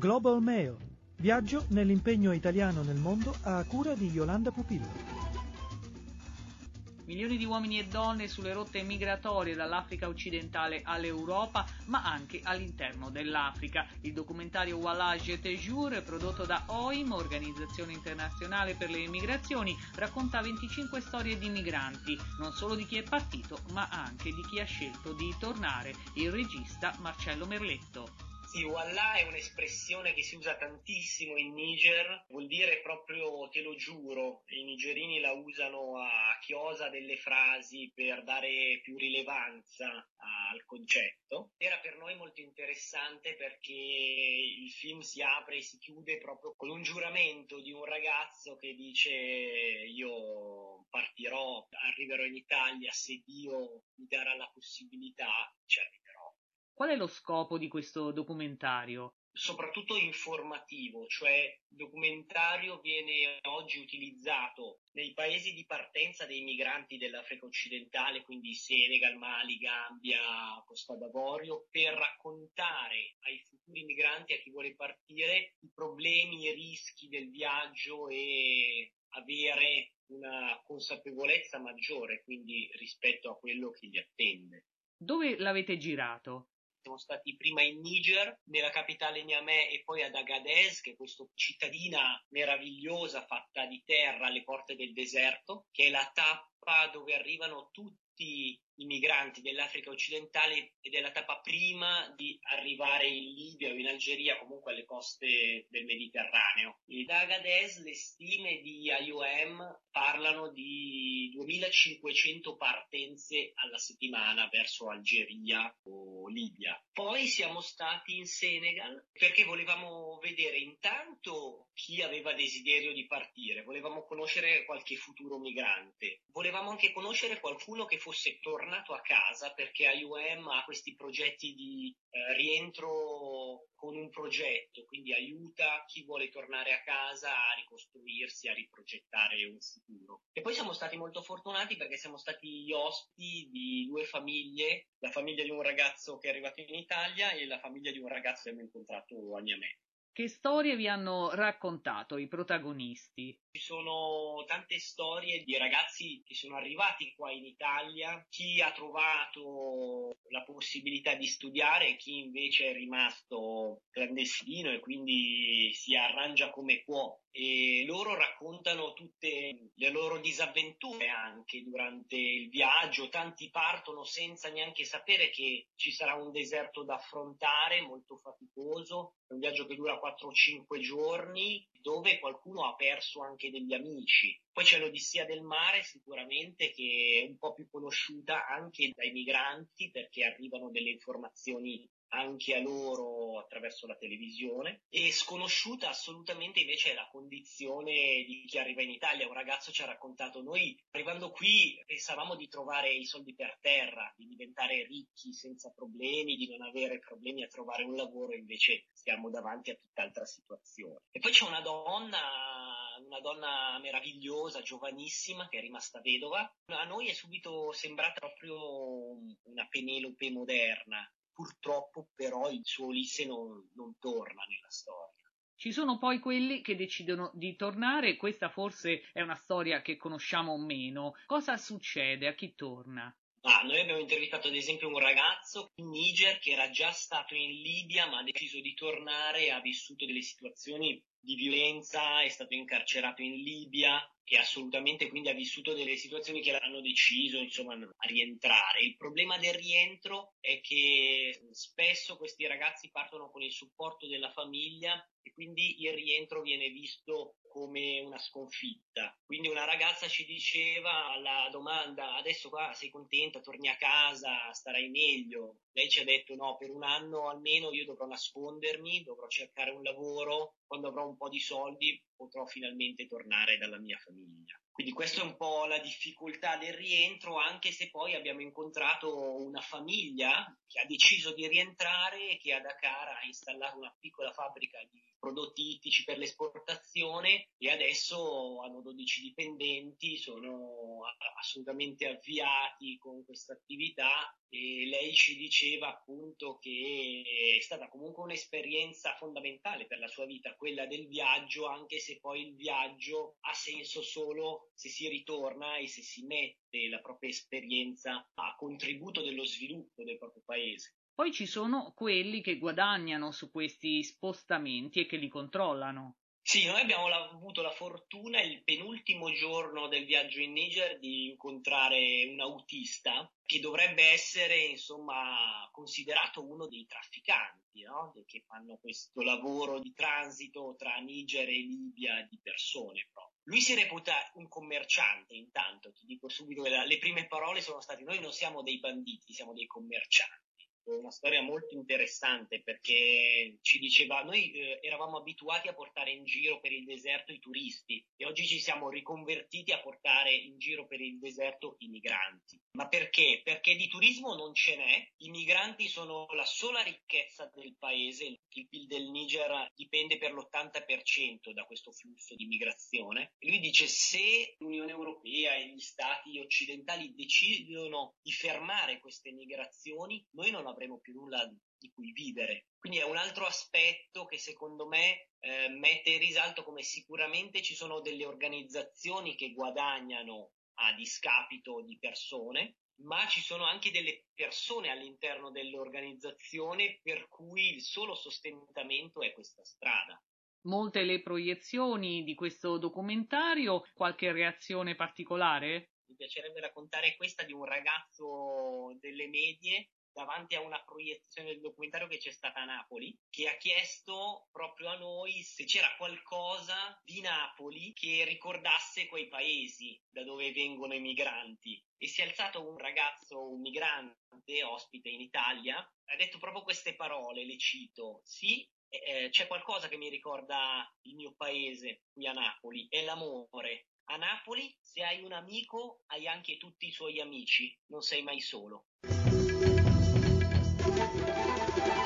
Global Mail. Viaggio nell'impegno italiano nel mondo a cura di Yolanda Pupillo. Milioni di uomini e donne sulle rotte migratorie dall'Africa occidentale all'Europa, ma anche all'interno dell'Africa. Il documentario Voyage et Jour, prodotto da OIM, Organizzazione Internazionale per le Migrazioni, racconta 25 storie di migranti, non solo di chi è partito, ma anche di chi ha scelto di tornare. Il regista Marcello Merletto. Sì, Wallah è un'espressione che si usa tantissimo in Niger, vuol dire proprio te lo giuro, i nigerini la usano a chiosa delle frasi per dare più rilevanza al concetto. Era per noi molto interessante perché il film si apre e si chiude proprio con un giuramento di un ragazzo che dice: io partirò, arriverò in Italia, se Dio mi darà la possibilità ci arriverò. Qual è lo scopo di questo documentario? Soprattutto informativo, cioè il documentario viene oggi utilizzato nei paesi di partenza dei migranti dell'Africa occidentale, quindi Senegal, Mali, Gambia, Costa d'Avorio, per raccontare ai futuri migranti, a chi vuole partire, i problemi, i rischi del viaggio e avere una consapevolezza maggiore, quindi rispetto a quello che li attende. Dove l'avete girato? Siamo stati prima in Niger, nella capitale Niamey, e poi ad Agadez, che è questa cittadina meravigliosa fatta di terra alle porte del deserto, che è la tappa dove arrivano tutti i migranti dell'Africa occidentale ed è la tappa prima di arrivare in Libia o in Algeria, comunque alle coste del Mediterraneo. E da Agadez le stime di IOM parlano di 2500 partenze alla settimana verso Algeria o Libia. Poi siamo stati in Senegal perché volevamo vedere intanto chi aveva desiderio di partire, volevamo conoscere qualche futuro migrante, volevamo anche conoscere qualcuno che fosse tornato a casa, perché IOM ha questi progetti di rientro con un progetto, quindi aiuta chi vuole tornare a casa a ricostruirsi, a riprogettare un futuro. E poi siamo stati molto fortunati perché siamo stati gli ospiti di due famiglie, la famiglia di un ragazzo che è arrivato in Italia e la famiglia di un ragazzo che abbiamo incontrato a Niamey. Che storie vi hanno raccontato i protagonisti? Ci sono tante storie di ragazzi che sono arrivati qua in Italia, chi ha trovato la possibilità di studiare e chi invece è rimasto clandestino e quindi si arrangia come può. E loro raccontano tutte le loro disavventure anche durante il viaggio. Tanti partono senza neanche sapere che ci sarà un deserto da affrontare, molto faticoso, è un viaggio che dura 4-5 giorni, dove qualcuno ha perso anche degli amici. Poi c'è l'Odissea del mare sicuramente, che è un po' più conosciuta anche dai migranti perché arrivano delle informazioni anche a loro attraverso la televisione, e sconosciuta assolutamente invece è la condizione di chi arriva in Italia. Un ragazzo ci ha raccontato: noi arrivando qui pensavamo di trovare i soldi per terra, di diventare ricchi senza problemi, di non avere problemi a trovare un lavoro, invece siamo davanti a tutt'altra situazione. E poi c'è una donna meravigliosa, giovanissima, che è rimasta vedova. A noi è subito sembrata proprio una Penelope moderna. Purtroppo però il suo Ulisse non torna nella storia. Ci sono poi quelli che decidono di tornare, questa forse è una storia che conosciamo meno. Cosa succede a chi torna? Noi abbiamo intervistato ad esempio un ragazzo in Niger che era già stato in Libia ma ha deciso di tornare, ha vissuto delle situazioni di violenza, è stato incarcerato in Libia e assolutamente quindi ha vissuto delle situazioni che l'hanno deciso insomma a rientrare. Il problema del rientro è che spesso questi ragazzi partono con il supporto della famiglia e quindi il rientro viene visto come una sconfitta. Quindi una ragazza ci diceva alla domanda: adesso qua sei contenta, torni a casa, starai meglio? Lei ci ha detto: no, per un anno almeno io dovrò nascondermi, dovrò cercare un lavoro, quando avrò un po' di soldi potrò finalmente tornare dalla mia famiglia. Quindi questa è un po' la difficoltà del rientro, anche se poi abbiamo incontrato una famiglia che ha deciso di rientrare e che a Dakar ha installato una piccola fabbrica di prodotti ittici per l'esportazione e adesso hanno 12 dipendenti, sono assolutamente avviati con questa attività e lei ci diceva appunto che è stata comunque un'esperienza fondamentale per la sua vita, quella del viaggio, anche se poi il viaggio ha senso solo se si ritorna e se si mette la propria esperienza a contributo dello sviluppo del proprio paese. Poi ci sono quelli che guadagnano su questi spostamenti e che li controllano. Sì, noi abbiamo avuto la fortuna il penultimo giorno del viaggio in Niger di incontrare un autista che dovrebbe essere, insomma, considerato uno dei trafficanti, no? Che fanno questo lavoro di transito tra Niger e Libia di persone proprio. Lui si reputa un commerciante, intanto, ti dico subito che le prime parole sono state: noi non siamo dei banditi, siamo dei commercianti. Una storia molto interessante perché ci diceva, noi eravamo abituati a portare in giro per il deserto i turisti e oggi ci siamo riconvertiti a portare in giro per il deserto i migranti. Ma perché? Perché di turismo non ce n'è, i migranti sono la sola ricchezza del paese, il PIL del Niger dipende per l'80% da questo flusso di migrazione. E lui dice: se l'Unione Europea e gli stati occidentali decidono di fermare queste migrazioni, noi non avremo più nulla di cui vivere. Quindi è un altro aspetto che secondo me mette in risalto come sicuramente ci sono delle organizzazioni che guadagnano a discapito di persone, ma ci sono anche delle persone all'interno dell'organizzazione per cui il solo sostentamento è questa strada. Molte le proiezioni di questo documentario, qualche reazione particolare? Mi piacerebbe raccontare questa di un ragazzo delle medie davanti a una proiezione del documentario che c'è stata a Napoli, che ha chiesto proprio a noi se c'era qualcosa di Napoli che ricordasse quei paesi da dove vengono i migranti. E si è alzato un ragazzo, un migrante, ospite in Italia, ha detto proprio queste parole, le cito: sì, c'è qualcosa che mi ricorda il mio paese qui a Napoli, è l'amore. A Napoli, se hai un amico, hai anche tutti i suoi amici, non sei mai solo.